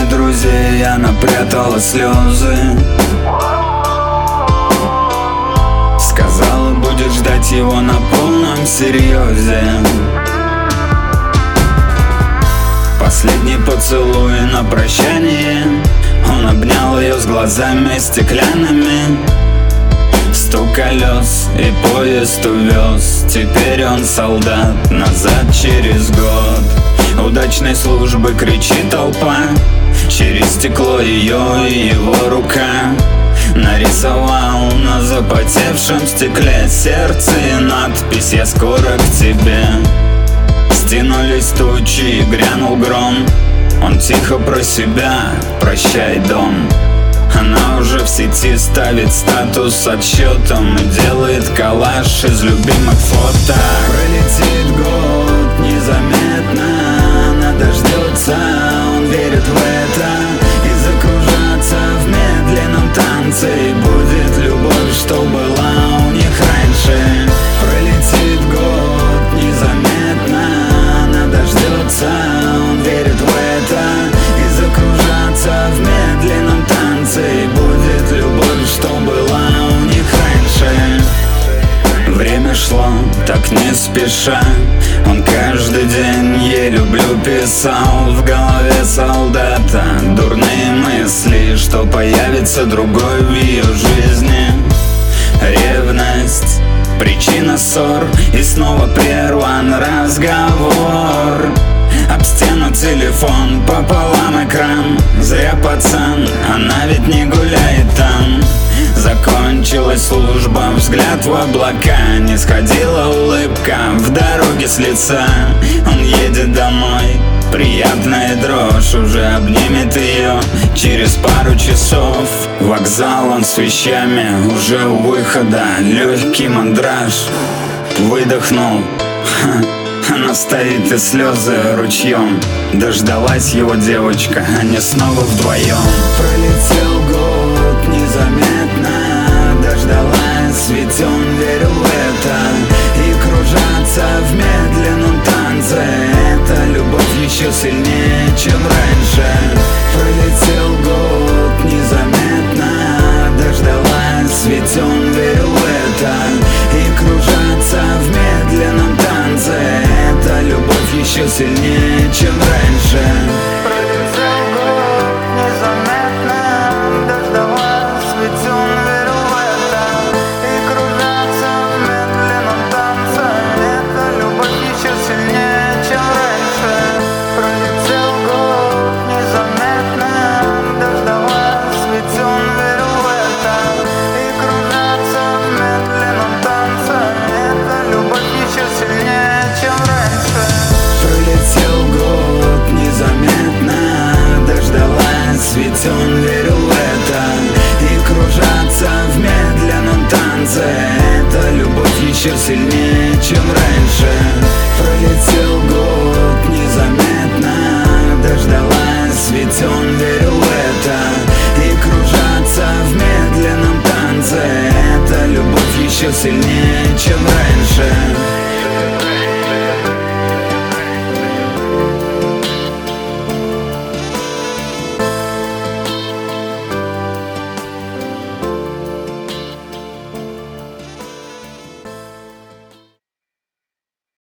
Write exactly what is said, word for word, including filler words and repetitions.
друзей она прятала слезы. Сказала, будет ждать его на полном серьезе. Последний поцелуй на прощание. Он обнял ее с глазами стеклянными. Стук колес и поезд увез. Теперь он солдат назад через год. Удачной службы кричит толпа. Через стекло ее и его рука. Нарисовал на запотевшем стекле сердце и надпись: «Я скоро к тебе». Стянулись тучи и грянул гром. Он тихо про себя: «Прощай, дом». Она уже в сети ставит статус с отсчетом и делает коллаж из любимых фото. Пролетит год незаметно, она дождется, он верит в это. И закружаться в медленном танце, и будет любовь, что была у них раньше. Пролетит год незаметно, она дождется, он верит в это. И закружаться в медленном танце, и будет любовь, что была у них раньше. Время шло так не спеша. Он каждый день «Я люблю» писал. В голове солдата дурные мысли, что появится другой в ее жизни. Ревность — причина ссор, и снова прерван разговор. Об стену телефон, пополам экран. Зря пацан, она ведь не гуляет там. Закончилась служба, взгляд в облака. Не сходила улыбка в дороге с лица. Он едет домой, приятная дрожь уже обнимет ее через пару часов. Вокзал, он с вещами уже у выхода. Легкий мандраж, выдохнул. Ха. Она стоит и слезы ручьем. Дождалась его девочка, они снова вдвоем. Пролетел год незаметно, дождалась, ведь он верил в это. И кружаться в медленном танце — это любовь еще сильнее, чем раньше. Пролетел год незаметно, дождалась, ведь он верил в это. И кружаться в медленном танце — это любовь еще сильнее, чем раньше. Пролетел год незаметно, дождалась, ведь он верил в это. И кружаться в медленном танце — это любовь еще сильнее, чем раньше. Пролетел год незаметно, дождалась, ведь он верил в это. И кружаться в медленном танце — это любовь еще сильнее, чем раньше. Пролетел год незаметно, дождалась, ведь он верил в это. И кружаться в медленном танце — это любовь еще сильнее, чем раньше. Пролетел год незаметно, дождалась, ведь он верил в это. И кружаться в медленном танце — это любовь еще сильнее.